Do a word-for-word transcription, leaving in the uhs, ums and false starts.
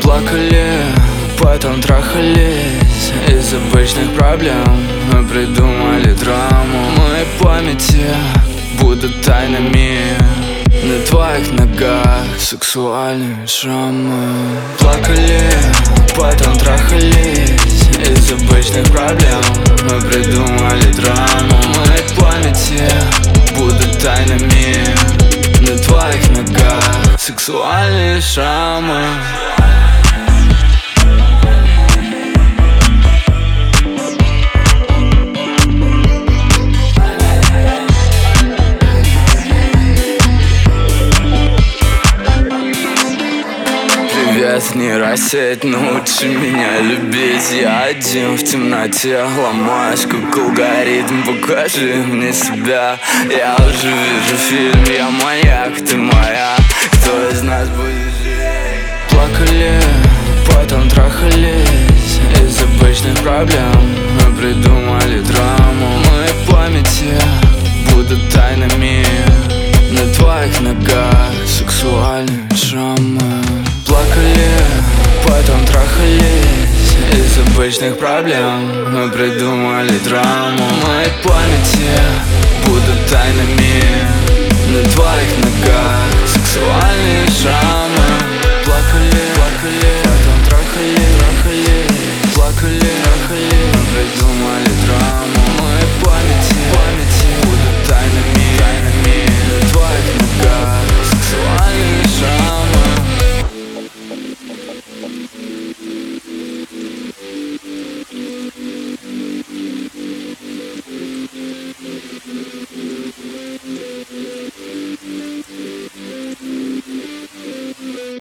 Плакали, потом трахались. Из обычных проблем мы придумали драму. Мои памяти будут тайнами. На твоих ногах сексуальные шрамы. Плакали, потом трахались. Из обычных проблем мы придумали драму. Мои памяти будут тайнами. На твоих ногах сексуальные шрамы. Привет, нейросеть, научи меня любить. Я один в темноте, ломаюсь как алгоритм. Покажи мне себя, я уже вижу фильм. Я маньяк, ты моя, кто из нас будет жить? Плакали, потом трахались. Из обычных проблем мы придумали драму. Мои памяти будут тайнами. На твоих ногах сексуальные шрамы. Плакали, потом трахались. Из обычных проблем мы придумали драму. Мои памяти будут тайнами. На твоих ногах сексуальные шрамы. Плакали, плакали.